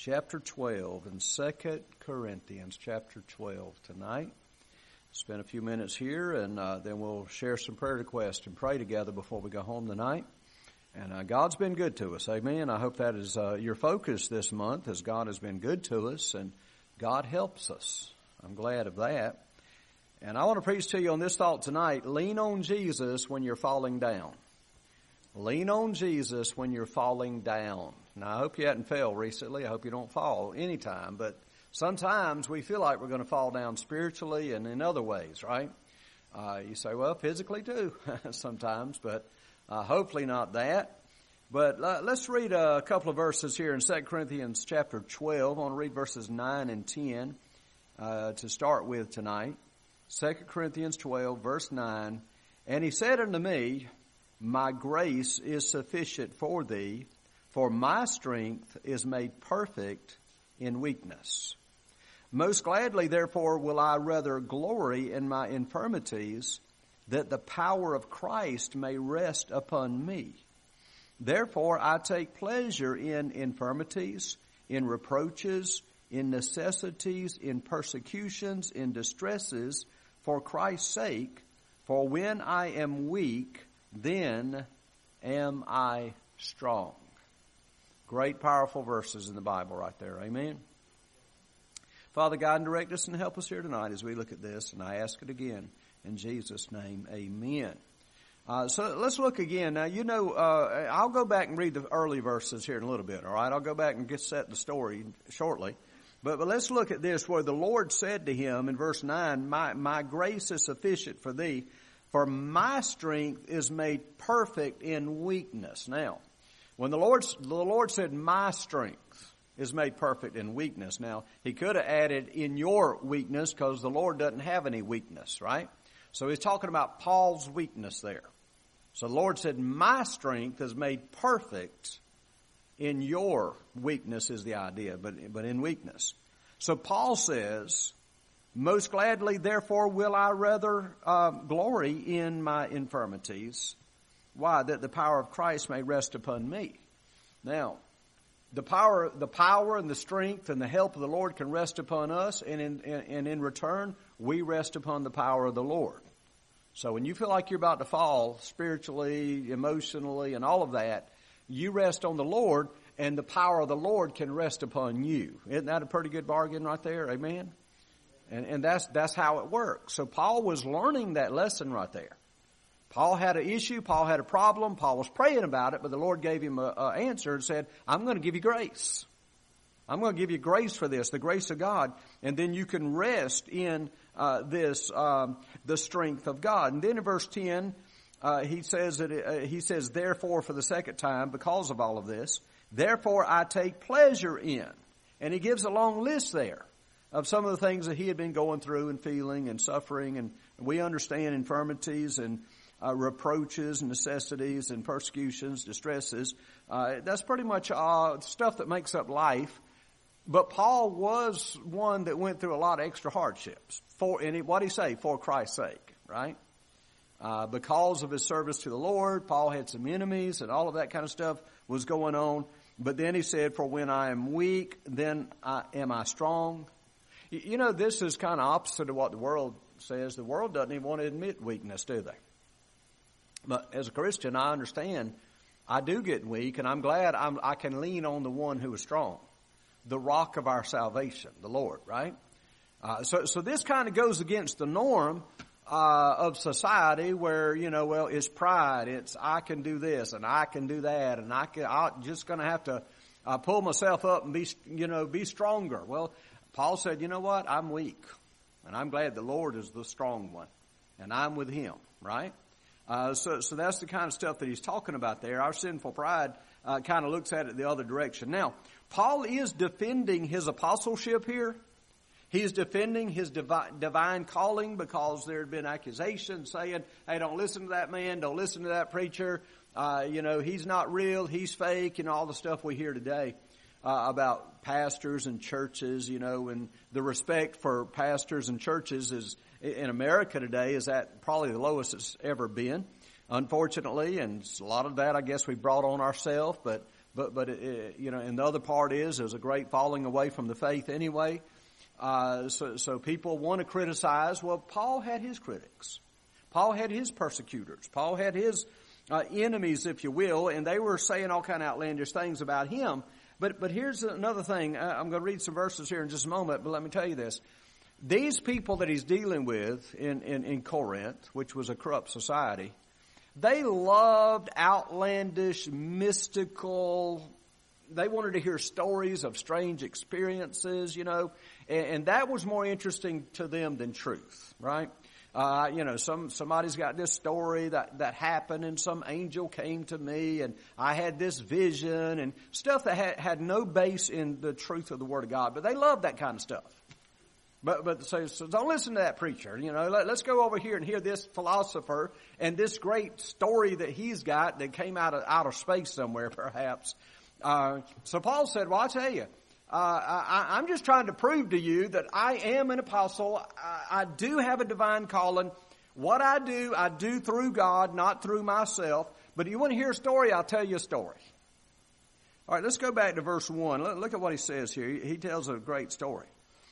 chapter 12 in 2 Corinthians chapter 12 tonight. Spend a few minutes here and then we'll share some prayer requests and pray together before we go home tonight. And God's been good to us. Amen. I hope that is your focus this month, as God has been good to us and God helps us. I'm glad of that. And I want to preach to you on this thought tonight. Lean on Jesus when you're falling down. Lean on Jesus when you're falling down. Now, I hope you hadn't fell recently. I hope you don't fall anytime. But sometimes we feel like we're going to fall down spiritually and in other ways, right? You say, well, physically too sometimes, but hopefully not that. But let's read a couple of verses here in 2 Corinthians chapter 12. I want to read verses 9 and 10 to start with tonight. 2 Corinthians 12, verse 9. And he said unto me, my grace is sufficient for thee, for my strength is made perfect in weakness. Most gladly, therefore, will I rather glory in my infirmities, that the power of Christ may rest upon me. Therefore, I take pleasure in infirmities, in reproaches, in necessities, in persecutions, in distresses, for Christ's sake. For when I am weak, then am I strong. Great, powerful verses in the Bible right there. Amen. Father God, direct us and help us here tonight as we look at this. And I ask it again in Jesus' name. Amen. So let's look again. Now, I'll go back and read the early verses here in a little bit. All right. I'll go back and get set the story shortly. But let's look at this where the Lord said to him in verse 9, my grace is sufficient for thee, for my strength is made perfect in weakness. Now, when the Lord said, my strength is made perfect in weakness. Now, he could have added in your weakness because the Lord doesn't have any weakness, right? So he's talking about Paul's weakness there. So the Lord said, my strength is made perfect in your weakness is the idea, but in weakness. So Paul says, most gladly, therefore, will I rather glory in my infirmities. Why? That the power of Christ may rest upon me. Now, the power and the strength and the help of the Lord can rest upon us, and in return, we rest upon the power of the Lord. So when you feel like you're about to fall spiritually, emotionally, and all of that, you rest on the Lord, and the power of the Lord can rest upon you. Isn't that a pretty good bargain right there? Amen? And that's how it works. So Paul was learning that lesson right there. Paul had an issue. Paul had a problem. Paul was praying about it, but the Lord gave him an answer and said, I'm going to give you grace. I'm going to give you grace for this, the grace of God. And then you can rest in the strength of God. And then in verse 10, he says, therefore, for the second time, because of all of this, therefore I take pleasure in. And he gives a long list there of some of the things that he had been going through and feeling and suffering. And we understand infirmities and reproaches, necessities, and persecutions, distresses. That's pretty much stuff that makes up life. But Paul was one that went through a lot of extra hardships. What did he say? For Christ's sake, right? Because of his service to the Lord, Paul had some enemies and all of that kind of stuff was going on. But then he said, for when I am weak, then am I strong. You know, this is kind of opposite of what the world says. The world doesn't even want to admit weakness, do they? But as a Christian, I understand I do get weak, and I'm glad I can lean on the one who is strong, the rock of our salvation, the Lord, right? So this kind of goes against the norm of society where, it's pride. It's I can do this and I can do that, and I'm just going to have to pull myself up and be stronger. Well, Paul said, you know what? I'm weak, and I'm glad the Lord is the strong one, and I'm with him, right? So that's the kind of stuff that he's talking about there. Our sinful pride kind of looks at it the other direction. Now, Paul is defending his apostleship here. He's defending his divine calling because there had been accusations saying, hey, don't listen to that man, don't listen to that preacher. He's not real, he's fake, all the stuff we hear today about pastors and churches, and the respect for pastors and churches is in America today is at probably the lowest it's ever been, unfortunately, and a lot of that I guess we brought on ourselves, but but and the other part is there's a great falling away from the faith anyway. So people want to criticize. Well, Paul had his critics. Paul had his persecutors. Paul had his enemies, if you will, and they were saying all kind of outlandish things about him. But here's another thing. I'm going to read some verses here in just a moment, but let me tell you this. These people that he's dealing with in Corinth, which was a corrupt society, they loved outlandish, mystical. They wanted to hear stories of strange experiences, and that was more interesting to them than truth, right? Somebody's got this story that happened and some angel came to me and I had this vision and stuff that had no base in the truth of the Word of God. But they love that kind of stuff. So don't listen to that preacher. Let's go over here and hear this philosopher and this great story that he's got that came out of outer space somewhere, perhaps. So Paul said, well, I'll tell you, I'm just trying to prove to you that I am an apostle. I do have a divine calling. What I do through God, not through myself. But if you want to hear a story, I'll tell you a story. All right, let's go back to verse 1. Look at what he says here. He tells a great story.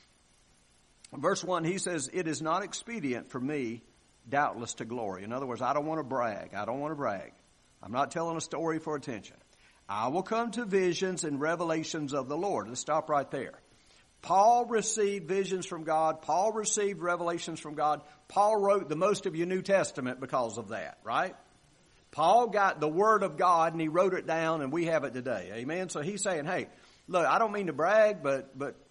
Verse 1, he says, it is not expedient for me, doubtless, to glory. In other words, I don't want to brag. I'm not telling a story for attention. I will come to visions and revelations of the Lord. Let's stop right there. Paul received visions from God. Paul received revelations from God. Paul wrote the most of your New Testament because of that, right? Paul got the Word of God and he wrote it down and we have it today. Amen? So he's saying, hey, look, I don't mean to brag, but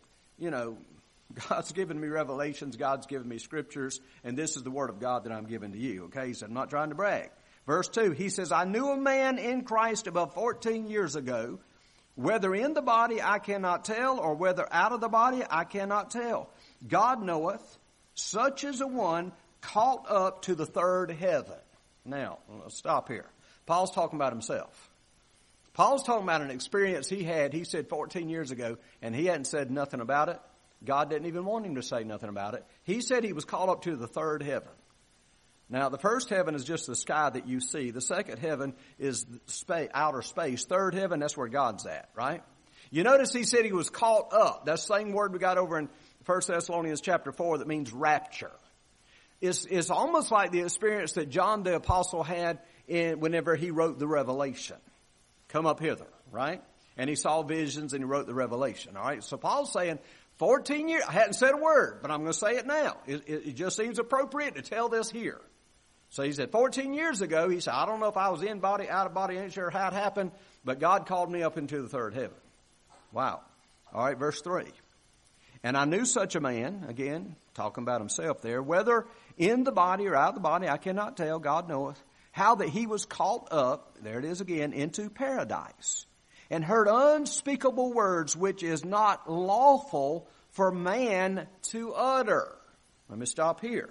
God's given me revelations. God's given me scriptures. And this is the Word of God that I'm giving to you. Okay? He said, I'm not trying to brag. Verse 2, he says, I knew a man in Christ above 14 years ago, whether in the body I cannot tell, or whether out of the body I cannot tell. God knoweth, such is a one caught up to the third heaven. Now, let's stop here. Paul's talking about himself. Paul's talking about an experience he had, he said 14 years ago, and he hadn't said nothing about it. God didn't even want him to say nothing about it. He said he was caught up to the third heaven. Now, the first heaven is just the sky that you see. The second heaven is outer space. Third heaven, that's where God's at, right? You notice he said he was caught up. That's the same word we got over in 1 Thessalonians chapter 4 that means rapture. It's almost like the experience that John the Apostle had whenever he wrote the Revelation. Come up hither, right? And he saw visions and he wrote the Revelation, all right? So Paul's saying, 14 years, I hadn't said a word, but I'm going to say it now. It just seems appropriate to tell this here. So he said, 14 years ago, he said, I don't know if I was in body, out of body, I ain't sure how it happened, but God called me up into the third heaven. Wow. All right, verse 3. And I knew such a man, again, talking about himself there, whether in the body or out of the body, I cannot tell, God knoweth, how that he was caught up, there it is again, into paradise, and heard unspeakable words which is not lawful for man to utter. Let me stop here.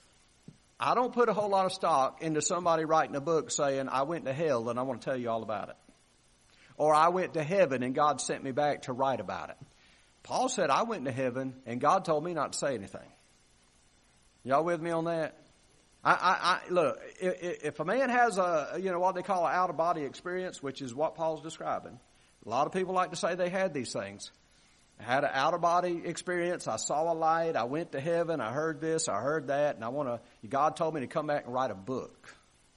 I don't put a whole lot of stock into somebody writing a book saying, I went to hell and I want to tell you all about it. Or I went to heaven and God sent me back to write about it. Paul said, I went to heaven and God told me not to say anything. Y'all with me on that? Look, if a man has what they call an out-of-body experience, which is what Paul's describing, a lot of people like to say they had these things. I had an out-of-body experience. I saw a light. I went to heaven. I heard this. I heard that. And God told me to come back and write a book.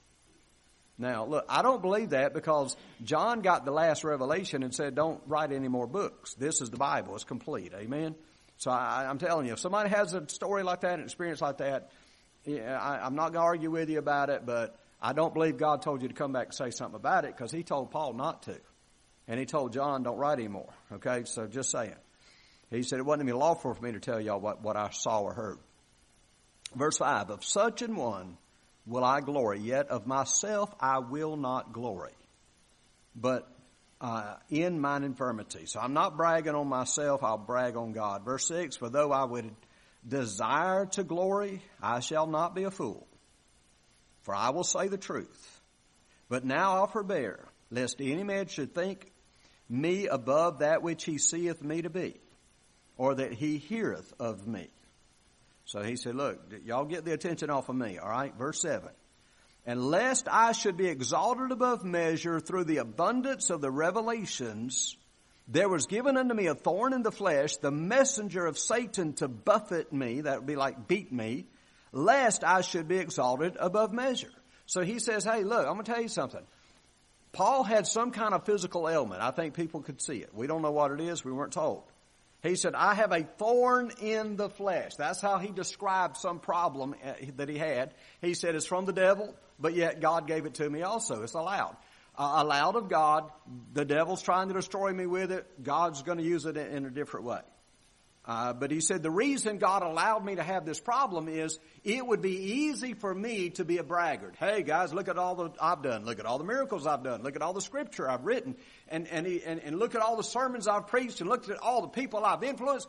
Now, look, I don't believe that because John got the last revelation and said, don't write any more books. This is the Bible. It's complete. Amen? So I'm telling you, if somebody has a story like that, an experience like that, I'm not going to argue with you about it, but I don't believe God told you to come back and say something about it because he told Paul not to. And he told John, don't write anymore. Okay, so just saying. He said, it wasn't even lawful for me to tell y'all what I saw or heard. Verse 5, of such an one will I glory, yet of myself I will not glory, but in mine infirmity. So I'm not bragging on myself, I'll brag on God. Verse 6, for though I would desire to glory, I shall not be a fool, for I will say the truth. But now I'll forbear, lest any man should think me above that which he seeth me to be, or that he heareth of me. So he said, look, y'all get the attention off of me, all right? Verse 7. And lest I should be exalted above measure through the abundance of the revelations, there was given unto me a thorn in the flesh, the messenger of Satan to buffet me, that would be like beat me, lest I should be exalted above measure. So he says, hey, look, I'm going to tell you something. Paul had some kind of physical ailment. I think people could see it. We don't know what it is. We weren't told. He said, I have a thorn in the flesh. That's how he described some problem that he had. He said, it's from the devil, but yet God gave it to me also. It's allowed. Allowed of God. The devil's trying to destroy me with it. God's going to use it in a different way. But he said the reason God allowed me to have this problem is it would be easy for me to be a braggart. Hey guys, look at all I've done. Look at all the miracles I've done. Look at all the scripture I've written. And look at all the sermons I've preached and look at all the people I've influenced.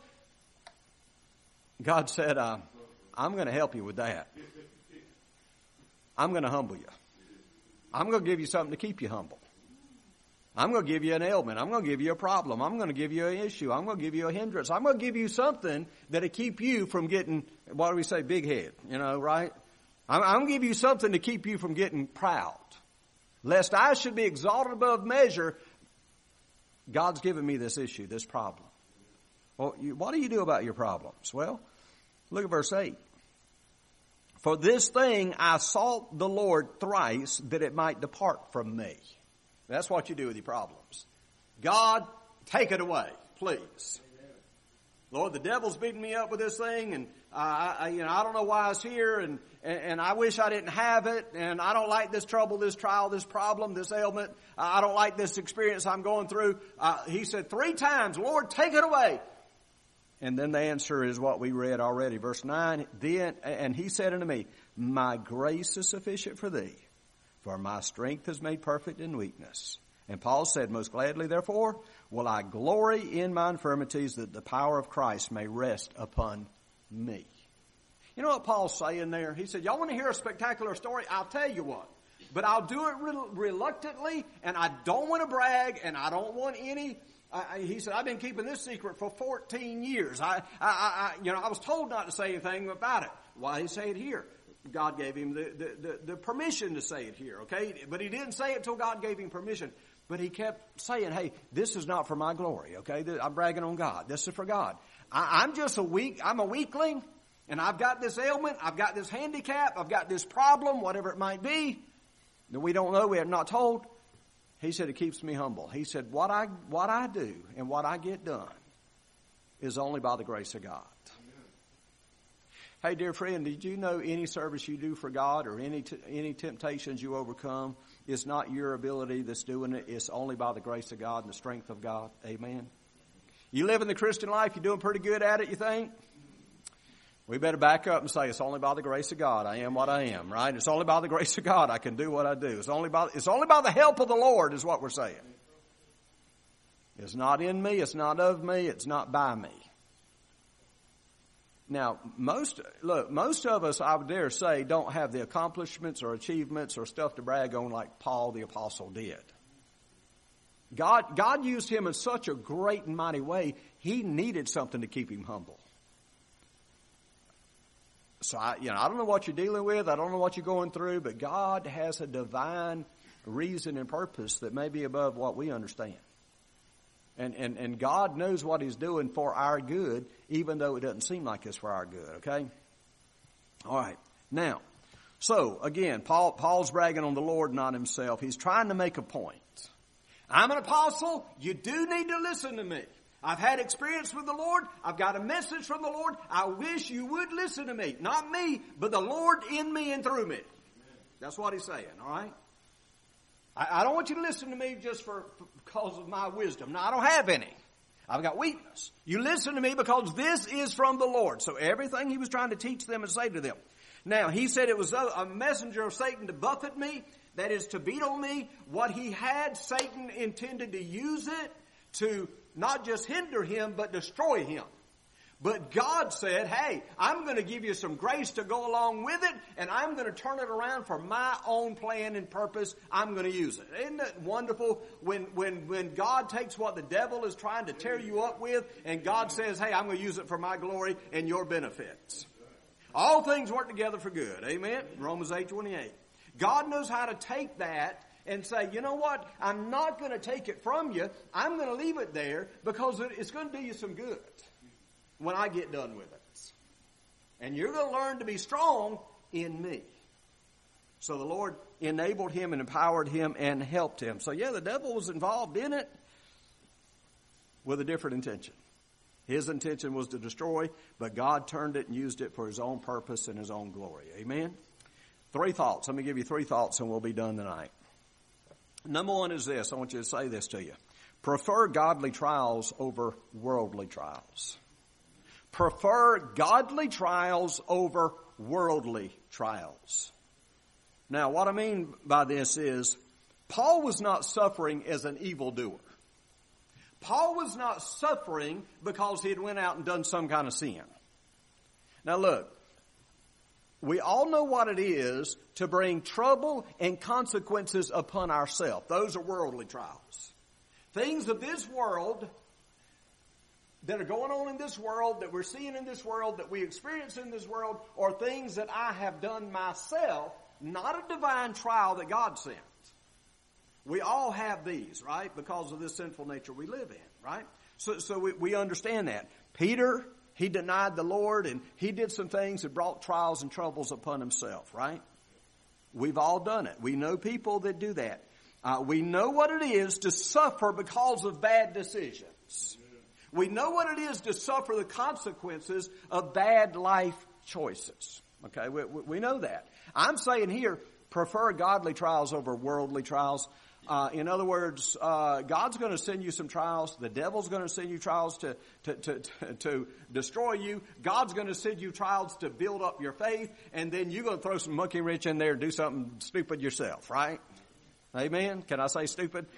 God said, I'm going to help you with that. I'm going to humble you. I'm going to give you something to keep you humble. I'm going to give you an ailment. I'm going to give you a problem. I'm going to give you an issue. I'm going to give you a hindrance. I'm going to give you something that'll keep you from getting, what do we say, big head, right? I'm going to give you something to keep you from getting proud. Lest I should be exalted above measure, God's given me this issue, this problem. Well, what do you do about your problems? Well, look at verse 8. For this thing I sought the Lord thrice that it might depart from me. That's what you do with your problems. God, take it away, please. Amen. Lord, the devil's beating me up with this thing, and I don't know why it's here, and I wish I didn't have it, and I don't like this trouble, this trial, this problem, this ailment. I don't like this experience I'm going through. He said 3 times, Lord, take it away. And then the answer is what we read already, verse 9. And he said unto me, my grace is sufficient for thee, for my strength is made perfect in weakness. And Paul said, most gladly, therefore, will I glory in my infirmities, that the power of Christ may rest upon me. You know what Paul's saying there? He said, y'all want to hear a spectacular story? I'll tell you one. But I'll do it reluctantly, and I don't want to brag, and I don't want any... he said, I've been keeping this secret for 14 years. I was told not to say anything about it. Why did he say it here? God gave him the permission to say it here, okay? But he didn't say it until God gave him permission. But he kept saying, hey, this is not for my glory, okay? I'm bragging on God. This is for God. I'm a weakling, and I've got this ailment, I've got this handicap, I've got this problem, whatever it might be, that we don't know, we are not told. He said, it keeps me humble. He said, what I do and what I get done is only by the grace of God. Amen. Hey, dear friend, did you know any service you do for God or any temptations you overcome, it's not your ability that's doing it. It's only by the grace of God and the strength of God. Amen. You live in the Christian life, you're doing pretty good at it, you think? We better back up and say, it's only by the grace of God I am what I am, right? It's only by the grace of God I can do what I do. It's only by the help of the Lord is what we're saying. It's not in me, it's not of me, it's not by me. Now, most of us, I would dare say, don't have the accomplishments or achievements or stuff to brag on like Paul the Apostle did. God used him in such a great and mighty way, he needed something to keep him humble. So I don't know what you're dealing with. I don't know what you're going through, but God has a divine reason and purpose that may be above what we understand. And God knows what he's doing for our good, even though it doesn't seem like it's for our good, okay? All right. Now, so again, Paul's bragging on the Lord, not himself. He's trying to make a point. I'm an apostle. You do need to listen to me. I've had experience with the Lord. I've got a message from the Lord. I wish you would listen to me. Not me, but the Lord in me and through me. Amen. That's what he's saying, all right? I don't want you to listen to me just because of my wisdom. No, I don't have any. I've got weakness. You listen to me because this is from the Lord. So everything he was trying to teach them and say to them. Now, he said it was a messenger of Satan to buffet me, that is to beat on me. What he had, Satan intended to use it to not just hinder him, but destroy him. But God said, hey, I'm going to give you some grace to go along with it, and I'm going to turn it around for my own plan and purpose. I'm going to use it. Isn't it wonderful when God takes what the devil is trying to tear you up with, and God says, hey, I'm going to use it for my glory and your benefits. All things work together for good. Amen? Romans 8:28. God knows how to take that and say, you know what? I'm not going to take it from you. I'm going to leave it there because it's going to do you some good when I get done with it. And you're going to learn to be strong in me. So the Lord enabled him and empowered him and helped him. So yeah, the devil was involved in it with a different intention. His intention was to destroy, but God turned it and used it for his own purpose and his own glory. Amen? 3 thoughts. Let me give you 3 thoughts and we'll be done tonight. Number 1 is this. I want you to say this to you. Prefer godly trials over worldly trials. Prefer godly trials over worldly trials. Now, what I mean by this is, Paul was not suffering as an evildoer. Paul was not suffering because he had went out and done some kind of sin. Now look, we all know what it is to bring trouble and consequences upon ourselves. Those are worldly trials. Things of this world that are going on in this world, that we're seeing in this world, that we experience in this world, are things that I have done myself, not a divine trial that God sent. We all have these, right? Because of this sinful nature we live in, right? So we understand that. Peter, he denied the Lord and he did some things that brought trials and troubles upon himself, right? We've all done it. We know people that do that. We know what it is to suffer because of bad decisions. We know what it is to suffer the consequences of bad life choices. Okay, we know that. I'm saying here, prefer godly trials over worldly trials. In other words, God's going to send you some trials. The devil's going to send you trials to destroy you. God's going to send you trials to build up your faith. And then you're going to throw some monkey wrench in there and do something stupid yourself, right? Amen? Can I say stupid?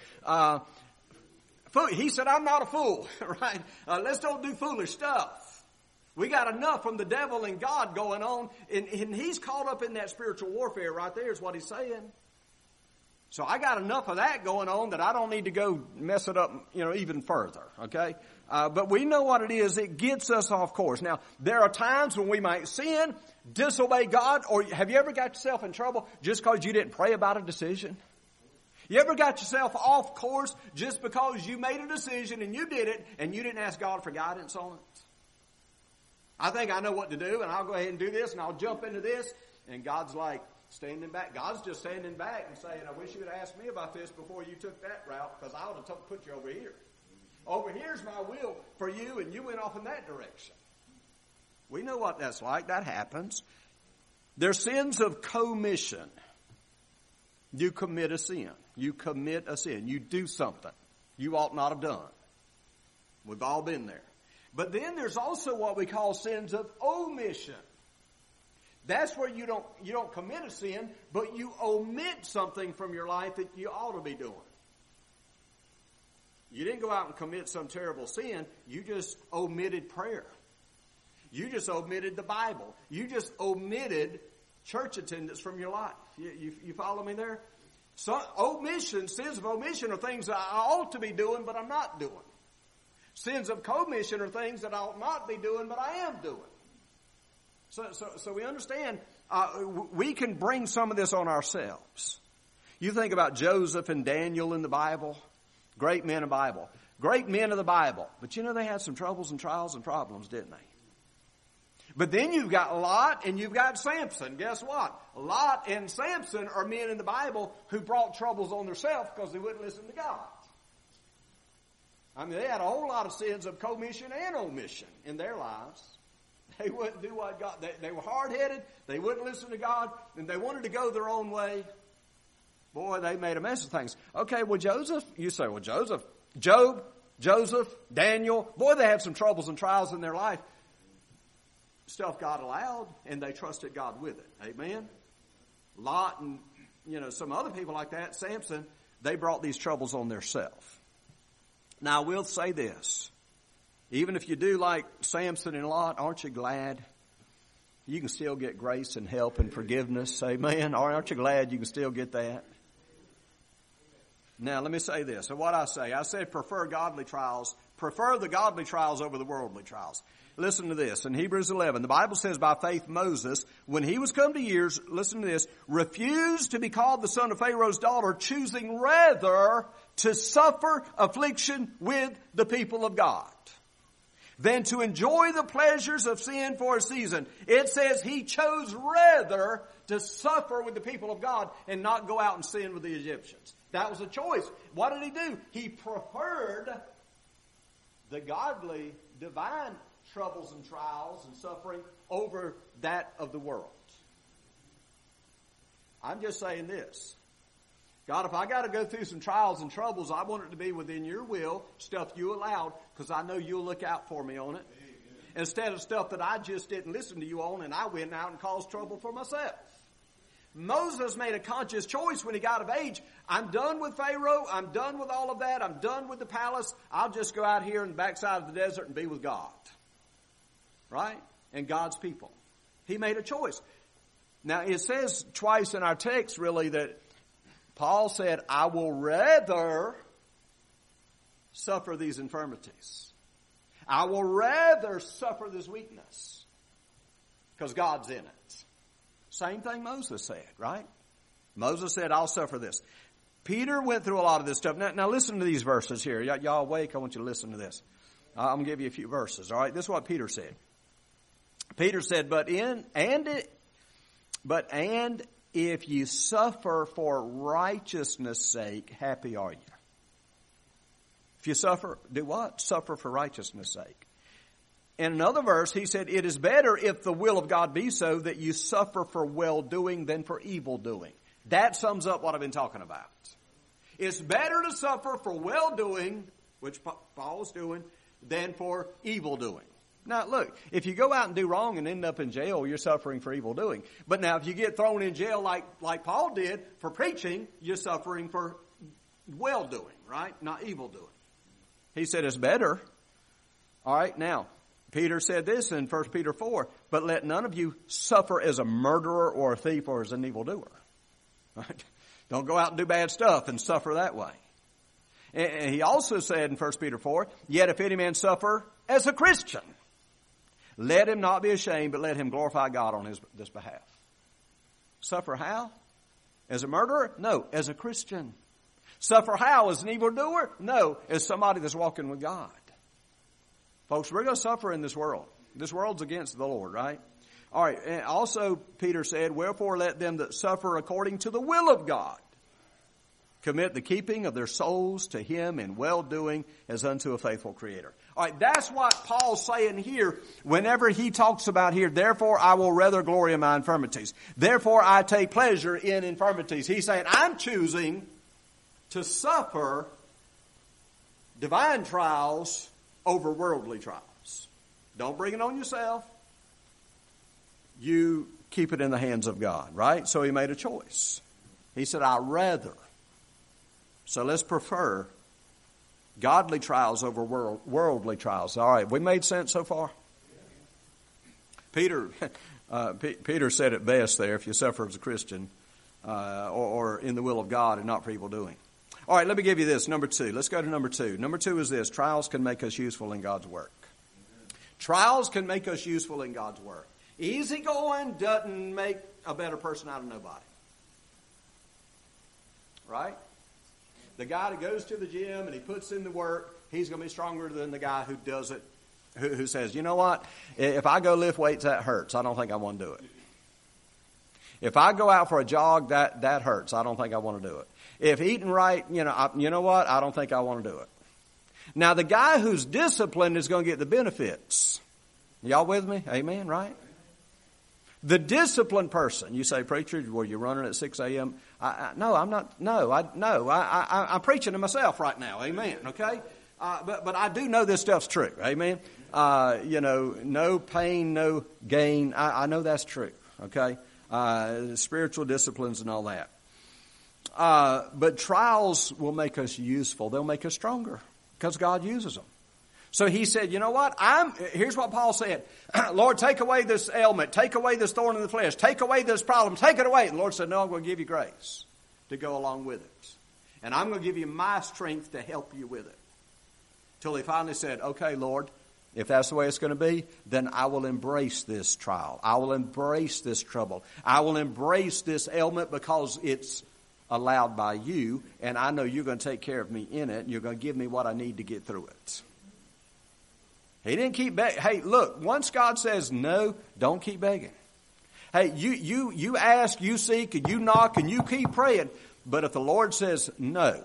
He said, I'm not a fool, right? Let's don't do foolish stuff. We got enough from the devil and God going on. And he's caught up in that spiritual warfare right there is what he's saying. So I got enough of that going on that I don't need to go mess it up, even further, okay? But we know what it is. It gets us off course. Now, there are times when we might sin, disobey God, or have you ever got yourself in trouble just because you didn't pray about a decision? You ever got yourself off course just because you made a decision and you did it and you didn't ask God for guidance on it? I think I know what to do and I'll go ahead and do this and I'll jump into this, and God's like, standing back. God's just standing back and saying, I wish you had asked me about this before you took that route, because I would have put you over here. Over here's my will for you, and you went off in that direction. We know what that's like. That happens. There's sins of commission. You commit a sin. You commit a sin. You do something you ought not have done. We've all been there. But then there's also what we call sins of omission. That's where you don't commit a sin, but you omit something from your life that you ought to be doing. You didn't go out and commit some terrible sin. You just omitted prayer. You just omitted the Bible. You just omitted church attendance from your life. You follow me there? So sins of omission are things that I ought to be doing, but I'm not doing. Sins of commission are things that I ought not be doing, but I am doing. So we understand we can bring some of this on ourselves. You think about Joseph and Daniel in the Bible, great men of the Bible. Great men of the Bible. But they had some troubles and trials and problems, didn't they? But then you've got Lot and you've got Samson. Guess what? Lot and Samson are men in the Bible who brought troubles on themselves because they wouldn't listen to God. I mean, they had a whole lot of sins of commission and omission in their lives. They wouldn't do what God, they were hard-headed, they wouldn't listen to God, and they wanted to go their own way. Boy, they made a mess of things. Okay, well, Joseph, you say, well, Job, Joseph, Daniel, boy, they had some troubles and trials in their life. Stuff God allowed, and they trusted God with it. Amen? Lot and, some other people like that, Samson, they brought these troubles on themselves. Now, I will say this. Even if you do like Samson and Lot, aren't you glad you can still get grace and help and forgiveness? Amen? Aren't you glad you can still get that? Now, let me say this. So what I said prefer godly trials, prefer the godly trials over the worldly trials. Listen to this. In Hebrews 11, the Bible says, by faith Moses, when he was come to years, listen to this, refused to be called the son of Pharaoh's daughter, choosing rather to suffer affliction with the people of God than to enjoy the pleasures of sin for a season. It says he chose rather to suffer with the people of God and not go out and sin with the Egyptians. That was a choice. What did he do? He preferred the godly, divine troubles and trials and suffering over that of the world. I'm just saying this. God, if I got to go through some trials and troubles, I want it to be within your will, stuff you allowed, because I know you'll look out for me on it. Instead of stuff that I just didn't listen to you on and I went out and caused trouble for myself. Moses made a conscious choice when he got of age. I'm done with Pharaoh. I'm done with all of that. I'm done with the palace. I'll just go out here in the backside of the desert and be with God. Right? And God's people. He made a choice. Now, it says twice in our text, really, that Paul said, I will rather suffer these infirmities. I will rather suffer this weakness. Because God's in it. Same thing Moses said, right? Moses said, I'll suffer this. Peter went through a lot of this stuff. Now listen to these verses here. Y'all awake? I want you to listen to this. I'm going to give you a few verses, all right? This is what Peter said. Peter said, and if you suffer for righteousness' sake, happy are you. If you suffer, do what? Suffer for righteousness' sake. In another verse, he said, it is better if the will of God be so that you suffer for well-doing than for evil-doing. That sums up what I've been talking about. It's better to suffer for well-doing, which Paul was doing, than for evil-doing. Now, look, if you go out and do wrong and end up in jail, you're suffering for evil doing. But now, if you get thrown in jail like Paul did for preaching, you're suffering for well doing, right? Not evil doing. He said it's better. All right, now, Peter said this in 1 Peter 4, but let none of you suffer as a murderer or a thief or as an evildoer. Right? Don't go out and do bad stuff and suffer that way. And he also said in 1 Peter 4, yet if any man suffer as a Christian, let him not be ashamed, but let him glorify God on this behalf. Suffer how? As a murderer? No, as a Christian. Suffer how? As an evildoer? No, as somebody that's walking with God. Folks, we're going to suffer in this world. This world's against the Lord, right? All right, and also Peter said, wherefore let them that suffer according to the will of God commit the keeping of their souls to Him in well-doing as unto a faithful Creator. All right, that's what Paul's saying here whenever he talks about here, therefore I will rather glory in my infirmities. Therefore I take pleasure in infirmities. He's saying, I'm choosing to suffer divine trials over worldly trials. Don't bring it on yourself. You keep it in the hands of God, right? So he made a choice. He said, I rather. So let's prefer godly trials over worldly trials. All right, we made sense so far? Peter said it best there, if you suffer as a Christian or in the will of God and not for evil doing. All right, let me give you this, number 2. Let's go to number 2. Number 2 is this, trials can make us useful in God's work. Trials can make us useful in God's work. Easy going doesn't make a better person out of nobody. Right? The guy that goes to the gym and he puts in the work, he's going to be stronger than the guy who does it, who says, you know what, if I go lift weights, that hurts. I don't think I want to do it. If I go out for a jog, that hurts. I don't think I want to do it. If eating right, you know what, I don't think I want to do it. Now, the guy who's disciplined is going to get the benefits. Y'all with me? Amen, right? The disciplined person, you say, preacher, were you running at 6 a.m.? No, I'm not. No, I'm preaching to myself right now. Amen. Okay. But I do know this stuff's true. Amen. No pain, no gain. I know that's true. Okay. Spiritual disciplines and all that. But trials will make us useful. They'll make us stronger because God uses them. So he said, you know what? Here's what Paul said. Lord, take away this ailment. Take away this thorn in the flesh. Take away this problem. Take it away. And the Lord said, no, I'm going to give you grace to go along with it. And I'm going to give you my strength to help you with it. Till he finally said, okay, Lord, if that's the way it's going to be, then I will embrace this trial. I will embrace this trouble. I will embrace this ailment because it's allowed by you, and I know you're going to take care of me in it, and you're going to give me what I need to get through it. He didn't keep begging. Hey, look, once God says no, don't keep begging. Hey, you ask, you seek, and you knock, and you keep praying. But if the Lord says no,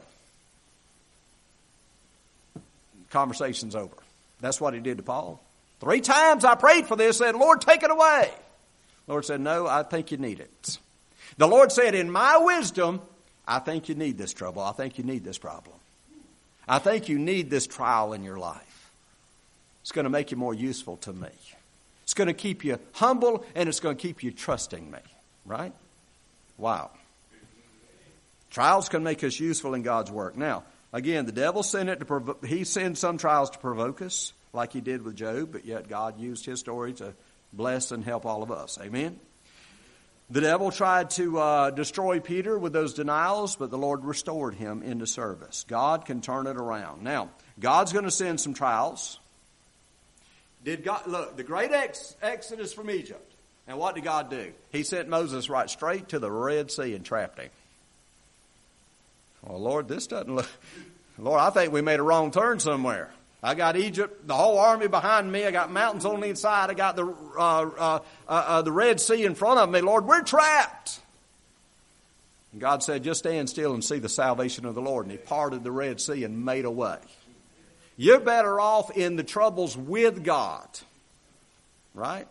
conversation's over. That's what he did to Paul. 3 times I prayed for this, said, Lord, take it away. The Lord said, no, I think you need it. The Lord said, in my wisdom, I think you need this trouble. I think you need this problem. I think you need this trial in your life. It's going to make you more useful to me. It's going to keep you humble, and it's going to keep you trusting me. Right? Wow. Trials can make us useful in God's work. Now, again, the devil sent it to he sends some trials to provoke us, like he did with Job, but yet God used his story to bless and help all of us. Amen? The devil tried to destroy Peter with those denials, but the Lord restored him into service. God can turn it around. Now, God's going to send some trials. Look, the great exodus from Egypt. And what did God do? He sent Moses right straight to the Red Sea and trapped him. Well, Lord, this doesn't look... Lord, I think we made a wrong turn somewhere. I got Egypt, the whole army behind me. I got mountains on the inside. I got the Red Sea in front of me. Lord, we're trapped. And God said, just stand still and see the salvation of the Lord. And he parted the Red Sea and made a way. You're better off in the troubles with God. Right?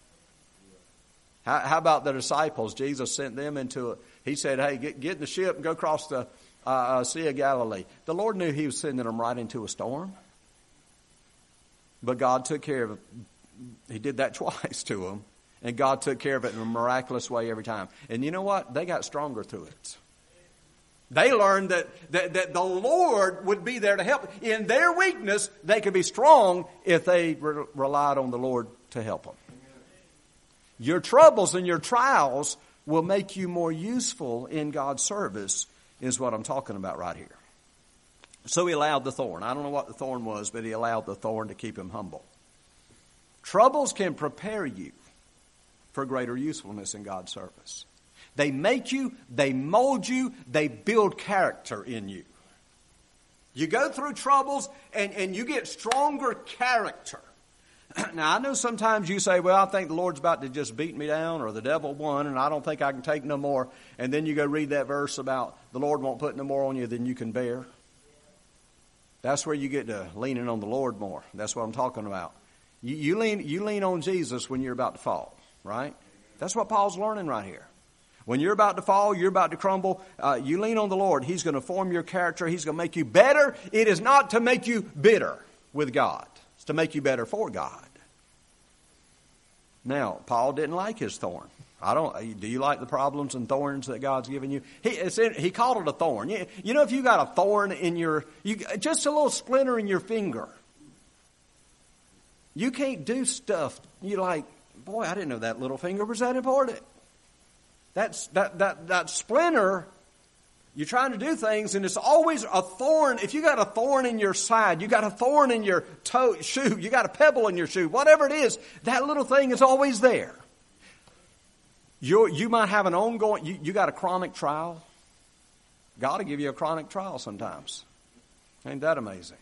How about the disciples? Jesus sent them he said, hey, get in the ship and go across the Sea of Galilee. The Lord knew he was sending them right into a storm. But God took care of it. He did that twice to them. And God took care of it in a miraculous way every time. And you know what? They got stronger through it. They learned that the Lord would be there to help. In their weakness, they could be strong if they relied on the Lord to help them. Your troubles and your trials will make you more useful in God's service, is what I'm talking about right here. So he allowed the thorn. I don't know what the thorn was, but he allowed the thorn to keep him humble. Troubles can prepare you for greater usefulness in God's service. They make you, they mold you, they build character in you. You go through troubles and you get stronger character. Now, I know sometimes you say, well, I think the Lord's about to just beat me down, or the devil won, and I don't think I can take no more. And then you go read that verse about the Lord won't put no more on you than you can bear. That's where you get to leaning on the Lord more. That's what I'm talking about. You lean on Jesus when you're about to fall, right? That's what Paul's learning right here. When you're about to fall, you're about to crumble, you lean on the Lord. He's going to form your character. He's going to make you better. It is not to make you bitter with God. It's to make you better for God. Now, Paul didn't like his thorn. Do you like the problems and thorns that God's given you? He called it a thorn. You know, if you got a thorn in just a little splinter in your finger, you can't do stuff. You're like, boy, I didn't know that little finger was that important. That splinter, you're trying to do things, and it's always a thorn. If you got a thorn in your side, you got a thorn in your shoe, you got a pebble in your shoe, whatever it is, that little thing is always there. You might have an ongoing, you got a chronic trial. God will give you a chronic trial sometimes. Ain't that amazing?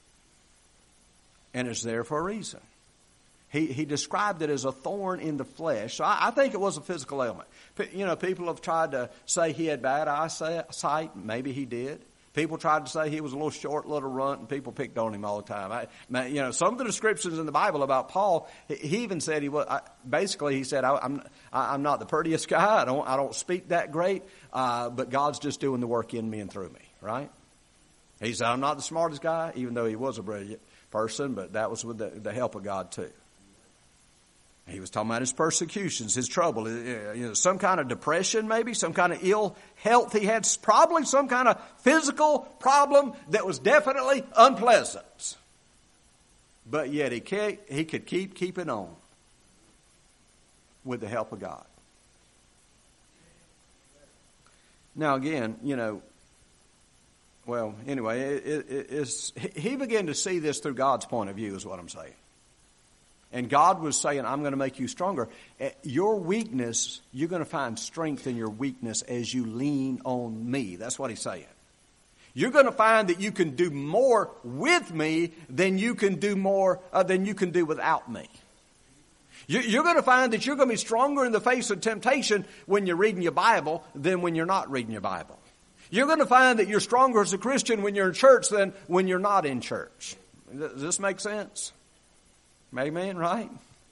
And it's there for a reason. He described it as a thorn in the flesh. So I think it was a physical ailment. You know, people have tried to say he had bad eyesight. Maybe he did. People tried to say he was a little short, little runt, and people picked on him all the time. Some of the descriptions in the Bible about Paul, he even said he was. Basically, he said, "I'm not the prettiest guy. I don't speak that great, but God's just doing the work in me and through me." Right? He said, "I'm not the smartest guy," even though he was a brilliant person, but that was with the help of God too. He was talking about his persecutions, his trouble, some kind of depression maybe, some kind of ill health. He had probably some kind of physical problem that was definitely unpleasant. But yet he could keep keeping on with the help of God. Now again, Well, anyway, he began to see this through God's point of view is what I'm saying. And God was saying, I'm going to make you stronger. Your weakness, you're going to find strength in your weakness as you lean on me. That's what he's saying. You're going to find that you can do more with me than you can do without me. You're going to find that you're going to be stronger in the face of temptation when you're reading your Bible than when you're not reading your Bible. You're going to find that you're stronger as a Christian when you're in church than when you're not in church. Does this make sense? Amen, right?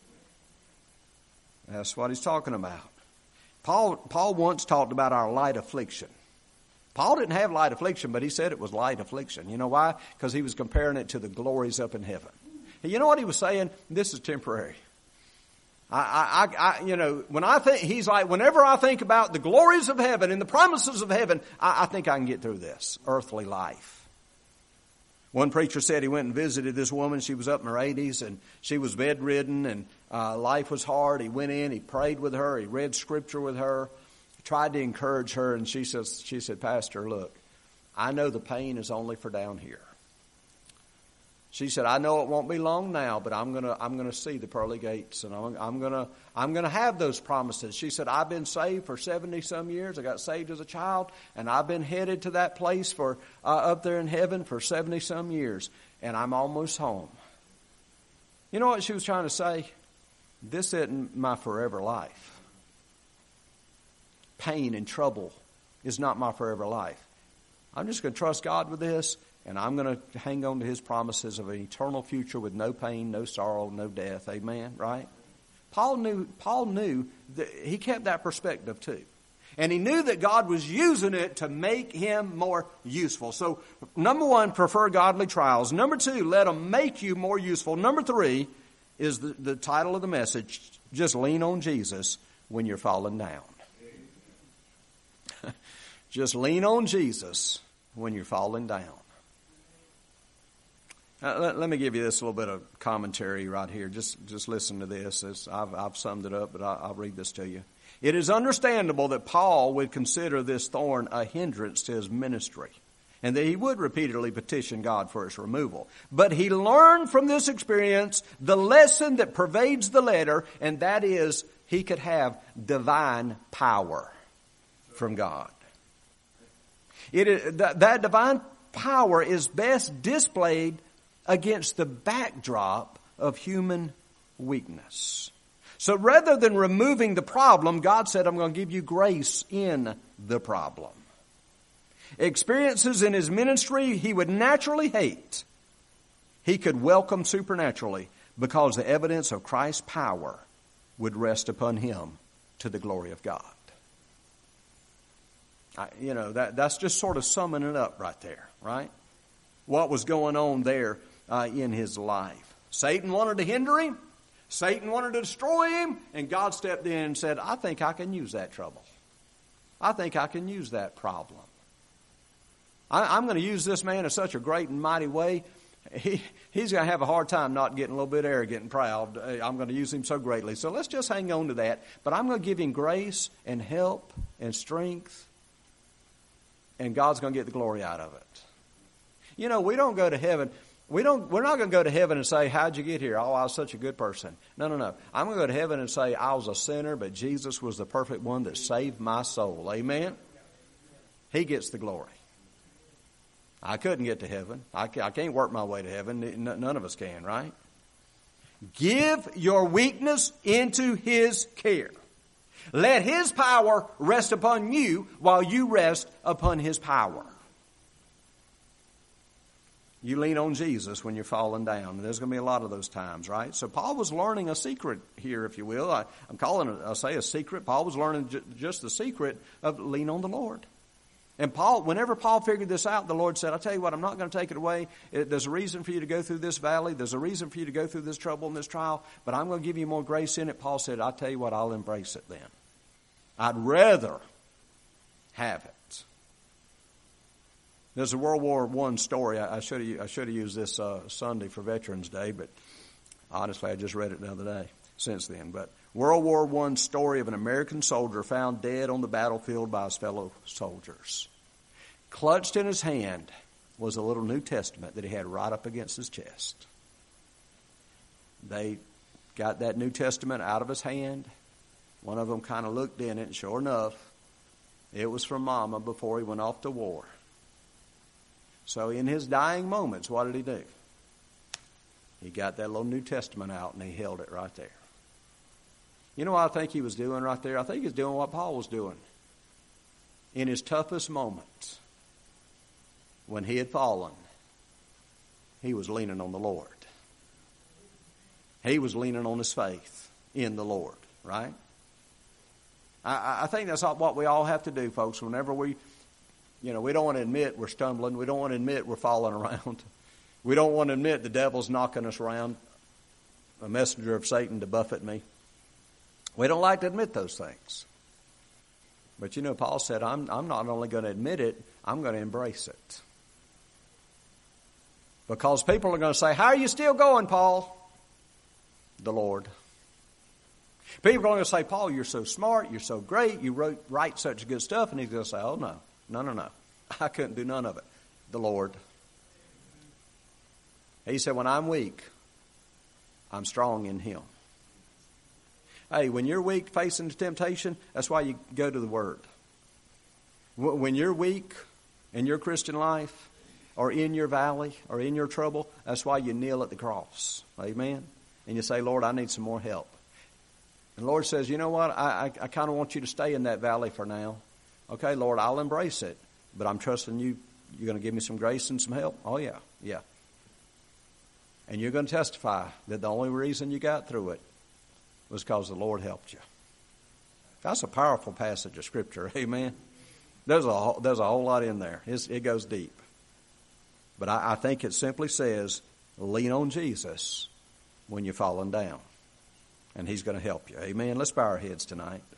That's what he's talking about. Paul once talked about our light affliction. Paul didn't have light affliction, but he said it was light affliction. You know why? Because he was comparing it to the glories up in heaven. And you know what he was saying? This is temporary. When I think, he's like, whenever I think about the glories of heaven and the promises of heaven, I think I can get through this earthly life. One preacher said he went and visited this woman. She was up in her 80s and she was bedridden and life was hard. He went in, he prayed with her, he read scripture with her, tried to encourage her, and she said, Pastor, look, I know the pain is only for down here. She said, I know it won't be long now, but I'm gonna see the pearly gates, and I'm gonna have those promises. She said, I've been saved for 70 some years. I got saved as a child, and I've been headed to that place for up there in heaven for 70 some years, and I'm almost home. You know what she was trying to say? This isn't my forever life. Pain and trouble is not my forever life. I'm just going to trust God with this, and I'm going to hang on to His promises of an eternal future with no pain, no sorrow, no death. Amen, right? Paul knew that he kept that perspective too. And he knew that God was using it to make him more useful. So, number one, prefer godly trials. Number two, let them make you more useful. Number three is the title of the message, just lean on Jesus when you're falling down. Just lean on Jesus when you're falling down. Let me give you this little bit of commentary right here. Just listen to this. I've summed it up, but I'll read this to you. It is understandable that Paul would consider this thorn a hindrance to his ministry, and that he would repeatedly petition God for its removal. But he learned from this experience the lesson that pervades the letter, and that is he could have divine power from God. That divine power is best displayed against the backdrop of human weakness. So rather than removing the problem, God said, I'm going to give you grace in the problem. Experiences in his ministry he would naturally hate, he could welcome supernaturally, because the evidence of Christ's power would rest upon him to the glory of God. That's just sort of summing it up right there, right? What was going on there in his life. Satan wanted to hinder him. Satan wanted to destroy him. And God stepped in and said, I think I can use that trouble. I think I can use that problem. I'm going to use this man in such a great and mighty way. He's going to have a hard time not getting a little bit arrogant and proud. I'm going to use him so greatly. So let's just hang on to that. But I'm going to give him grace and help and strength. And God's going to get the glory out of it. You know, we don't go to heaven. We're not going to go to heaven and say, how'd you get here? Oh, I was such a good person. No. I'm going to go to heaven and say, I was a sinner, but Jesus was the perfect one that saved my soul. Amen? He gets the glory. I couldn't get to heaven. I can't work my way to heaven. None of us can, right? Give your weakness into His care. Let His power rest upon you while you rest upon His power. You lean on Jesus when you're falling down. There's going to be a lot of those times, right? So Paul was learning a secret here, if you will. I'm calling it, I'll say a secret. Paul was learning just the secret of lean on the Lord. And whenever Paul figured this out, the Lord said, I'll tell you what, I'm not going to take it away. There's a reason for you to go through this valley. There's a reason for you to go through this trouble and this trial. But I'm going to give you more grace in it. Paul said, I'll tell you what, I'll embrace it then. I'd rather have it. There's a World War I story. I should have used this Sunday for Veterans Day, but honestly, I just read it the other day since then. But World War I story of an American soldier found dead on the battlefield by his fellow soldiers. Clutched in his hand was a little New Testament that he had right up against his chest. They got that New Testament out of his hand. One of them kind of looked in it, and sure enough, it was from Mama before he went off to war. So in his dying moments, what did he do? He got that little New Testament out and he held it right there. You know what I think he was doing right there? I think he was doing what Paul was doing. In his toughest moments, when he had fallen, he was leaning on the Lord. He was leaning on his faith in the Lord, right? I think that's what we all have to do, folks. Whenever we don't want to admit we're stumbling. We don't want to admit we're falling around. We don't want to admit the devil's knocking us around, a messenger of Satan to buffet me. We don't like to admit those things. But Paul said, I'm not only going to admit it, I'm going to embrace it. Because people are going to say, how are you still going, Paul? The Lord. People are going to say, Paul, you're so smart, you're so great, you write such good stuff. And he's going to say, oh, no. I couldn't do none of it. The Lord. He said, when I'm weak, I'm strong in Him. Hey, when you're weak facing temptation, that's why you go to the Word. When you're weak in your Christian life, or in your valley, or in your trouble, that's why you kneel at the cross. Amen? And you say, Lord, I need some more help. And the Lord says, you know what? I kind of want you to stay in that valley for now. Okay, Lord, I'll embrace it. But I'm trusting you. You're going to give me some grace and some help? Oh, yeah. And you're going to testify that the only reason you got through it was because the Lord helped you. That's a powerful passage of Scripture. Amen. There's a whole lot in there. It goes deep. But I think it simply says, lean on Jesus when you're falling down. And He's going to help you. Amen. Let's bow our heads tonight.